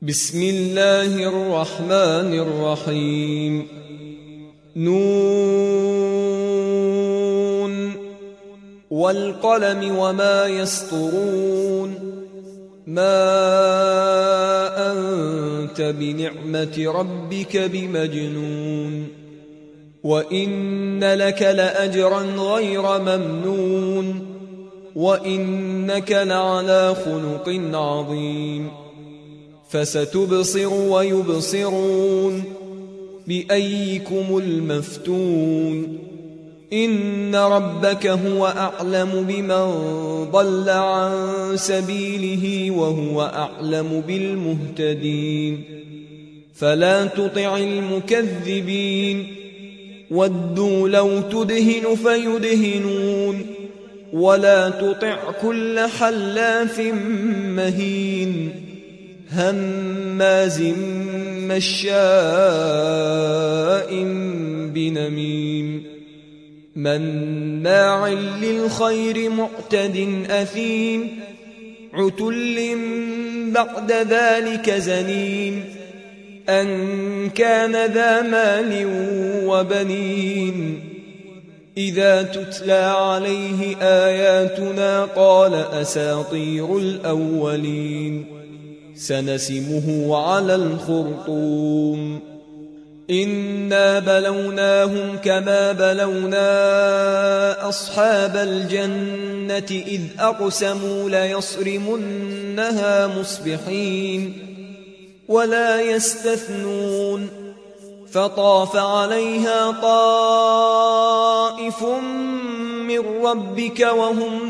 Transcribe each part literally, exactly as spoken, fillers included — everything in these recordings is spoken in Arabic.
بسم الله الرحمن الرحيم. نون والقلم وما يسطرون. ما أنت بنعمة ربك بمجنون. وإن لك لأجرا غير ممنون. وإنك لعلى خلق عظيم. فستبصر ويبصرون بأيكم المفتون. إن ربك هو أعلم بمن ضل عن سبيله وهو أعلم بالمهتدين. فلا تطع المكذبين. ودوا لو تدهن فيدهنون. ولا تطع كل حلاف مهين هماز مشاء بنميم مناع للخير معتد أثيم عتل بعد ذلك زنيم أن كان ذا مال وبنين. إذا تتلى عليه آياتنا قال أساطير الأولين. سنسمه على الخرطوم. إنا بلوناهم كما بلونا أصحاب الجنة إذ أقسموا ليصرمنها مصبحين ولا يستثنون. فطاف عليها طائف من ربك وهم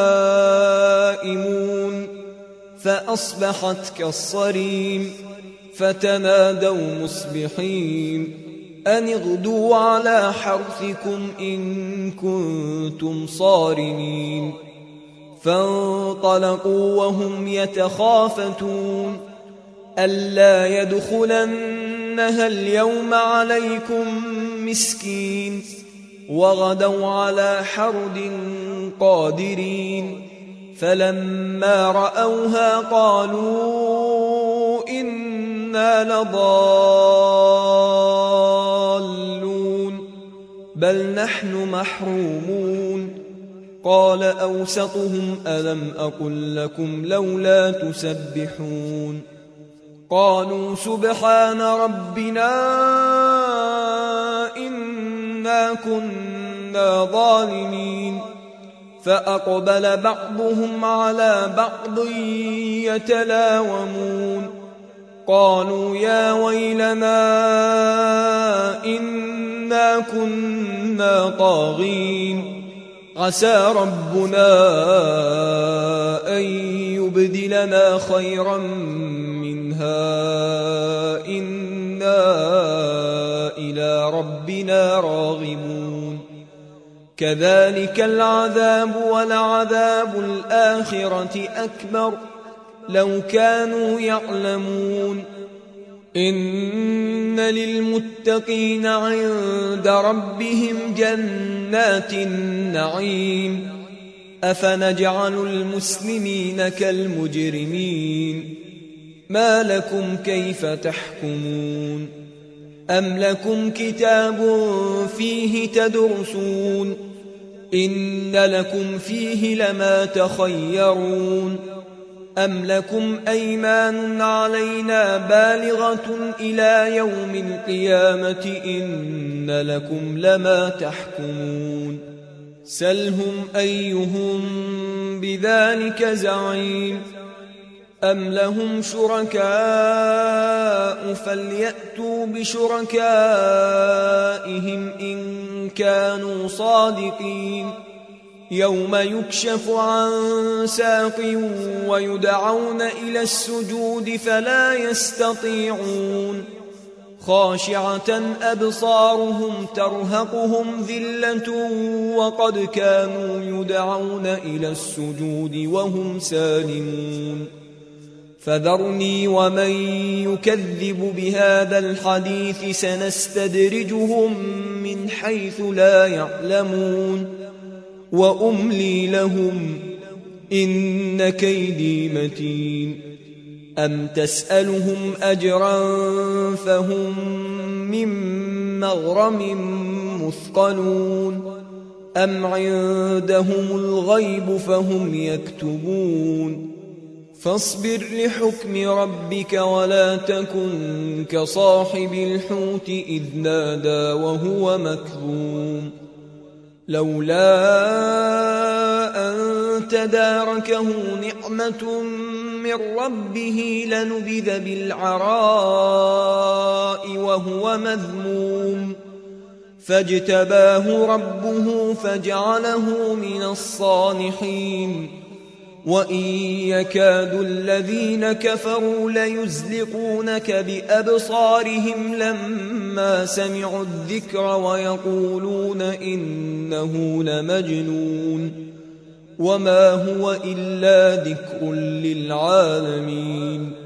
نائمون فأصبحت كالصريم. فتنادوا مصبحين أن اغدوا على حرثكم إن كنتم صارمين. فانطلقوا وهم يتخافتون ألا يدخلنها اليوم عليكم مسكين. وغدوا على حرد قادرين. فلما رأوها قالوا إنا لضالون بل نحن محرومون. قال أوسطهم ألم أقل لكم لولا تسبحون. قالوا سبحان ربنا إنا كنا ظالمين. فأقبل بعضهم على بعض يتلاومون. قالوا يا ويلنا إنا كنا طاغين. عسى ربنا أن يبدلنا خيرا منها إنا إلى ربنا راغبون. كذلك العذاب ولعذاب الآخرة أكبر لو كانوا يعلمون. إن للمتقين عند ربهم جنات النعيم. أفنجعل المسلمين كالمجرمين. ما لكم كيف تحكمون. أم لكم كتاب فيه تدرسون. إن لكم فيه لما تخيرون. أم لكم أيمان علينا بالغة إلى يوم القيامة إن لكم لما تحكمون. سلهم أيهم بذلك زعيم. أم لهم شركاء فليأتوا بشركائهم إن كانوا صادقين. يوم يكشف عن ساق ويدعون إلى السجود فلا يستطيعون. خاشعة أبصارهم ترهقهم ذلة وقد كانوا يدعون إلى السجود وهم سالمون. فذرني ومن يكذب بهذا الحديث سنستدرجهم من حيث لا يعلمون. وأملي لهم إن كيدي متين أم تسألهم أجرا فهم من مغرم مثقلون أم عندهم الغيب فهم يكتبون فاصبر لحكم ربك ولا تكن كصاحب الحوت إذ نادى وهو مكظوم لولا أن تداركه نعمة من ربه لنبذ بالعراء وهو مذموم فاجتباه ربه فجعله من الصالحين وإن يكاد الذين كفروا ليزلقونك بأبصارهم لما سمعوا الذكر ويقولون إنه لمجنون وما هو إلا ذكر للعالمين